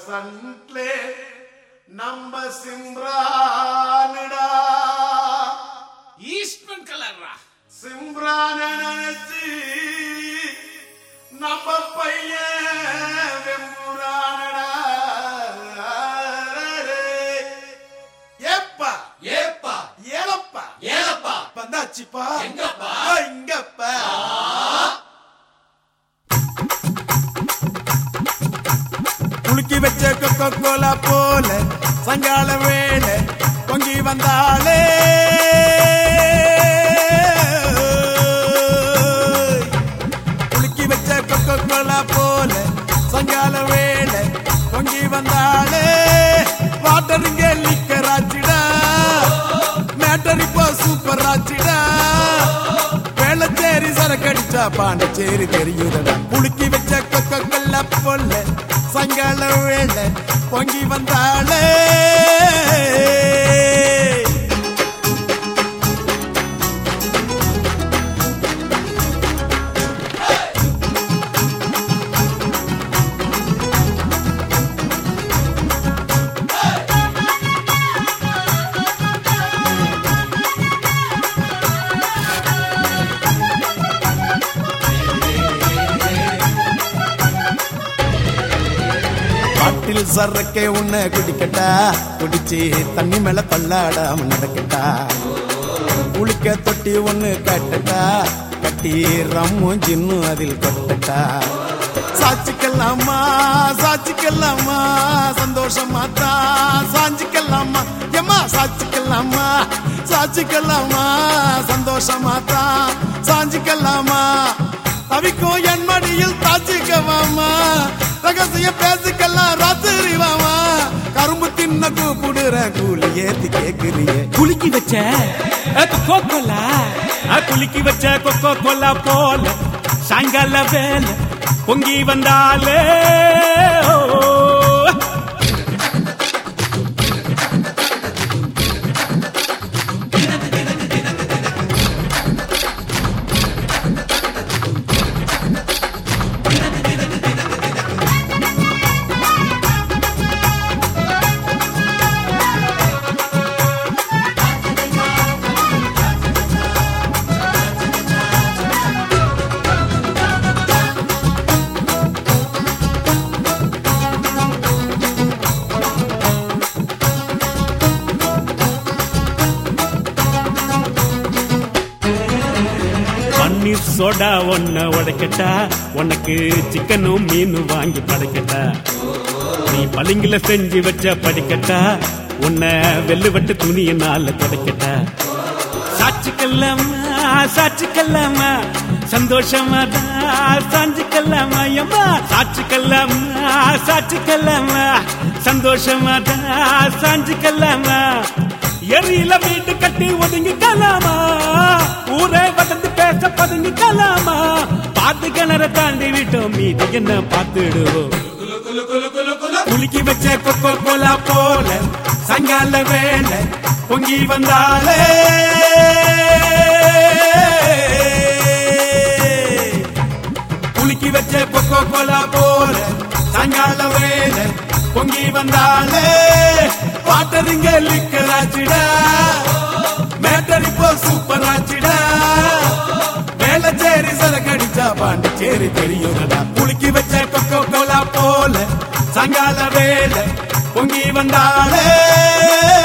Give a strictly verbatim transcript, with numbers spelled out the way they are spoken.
பர்சன்ட்லே நம்ம சிம்ரானுடா ஈஸ்ட்மன் கலர்ரா சிம்ரான நினைச்சு நம்ம பையன் வெம்புரானடா ஏப்பா ஏப்பா ஏலப்பா ஏலப்பா வந்தாச்சுப்பா எங்கப்பா இங்கப்பா குலுக்கி வச்ச கொக்கோ கோலா போல சங்கால வேளை பொங்கி வந்தாலே குலுக்கி வச்ச கொக்கோ கோலா போல சங்கால வேளை பொங்கி வந்தாலே வாட்டருங்க லிக்கராச்சிடா மேட்டர் இப்போ சூப்பர் ஆச்சிடா வேளச்சேரி சரக்கடிச்சா பாண்டச்சேரி தெரியுதடா குலுக்கி வச்ச கொக்கோ கோலா போல சங்கால வேளை பொங்கி வந்தாளே பாட்டில் சரக்கே உன்னை குடிக்கட்டா குடிச்சு தண்ணி மேல பல்லாடாம நடக்கட்டா குளிக்க தொட்டி ஒண்ணு கட்டட்டா கட்டி ரம்மும் ஜின்னும் அதில் கொட்டட்டா சாச்சிக்கலாமா சாச்சிக்கலாமா சந்தோஷமா தான் சாஞ்சிக்கலாமா எம்மா சாச்சிக்கலாமா சாச்சிக்கலாமா சந்தோஷமா தான் சாஞ்சிக்கலாமா தவிக்கும் என் மடியில் தாச்சிக்கவாமா ரகசிய பேசிக்கலாம் ராத்திரி வாமா கரும்பு தின்ன கூப்பிடுற கூலி ஏத்தி கேக்குறிய குலுக்கி வச்ச கொக்கோ கோலா குலுக்கி வச்ச கொக்கோ கோலா போல சாயங்கால வேலை பொங்கி வந்தாலே பன்னீர் சோடா ஒன்ன உடைக்கட்டா உனக்கு சிக்கனும் மீனும் வாங்கி படைக்கட்டா நீ பளிங்குல செஞ்சு வச்ச படிக்கட்டா உன்னை வெள்ளுவட்டு துணியினால துடைக்கட்டா சாட்சிக்கல்லாமா சாட்சிக்கல்லாமா சந்தோஷமா தான் சாஞ்சிக்கல்லாமா எம்மா சாட்சிக்கல்லாமா சாட்சிக்கல்லாமா சந்தோஷமா தான் சாஞ்சிக்கல்லாமா எரியில வீட்டு கட்டி ஒதுங்கிக்கலாமா ஊரே வதந்து பேச பதுங்கிக்கலாமா பாத்து கிணற தாண்டி விட்டோம் மீது என்ன பார்த்துடுவோம் குலுக்கி வச்ச கொக்கோ கோலா போல சங்கால வேலை பொங்கி வந்தாலே குலுக்கி வச்ச கொக்கோ கோலா போல சங்கால வேலை பொங்கி வந்தாலே வாட்டருங்க லிக்கராச்சிடா மேட்டர் இப்போ சூப்பர் ஆச்சிடா வேளச்சேரி சரக்கடிச்சா பாண்டிச்சேரி தெரியுதடா குலுக்கி வச்ச கொக்கோ கோலா போல சங்கால வேலை பொங்கி வந்தாலே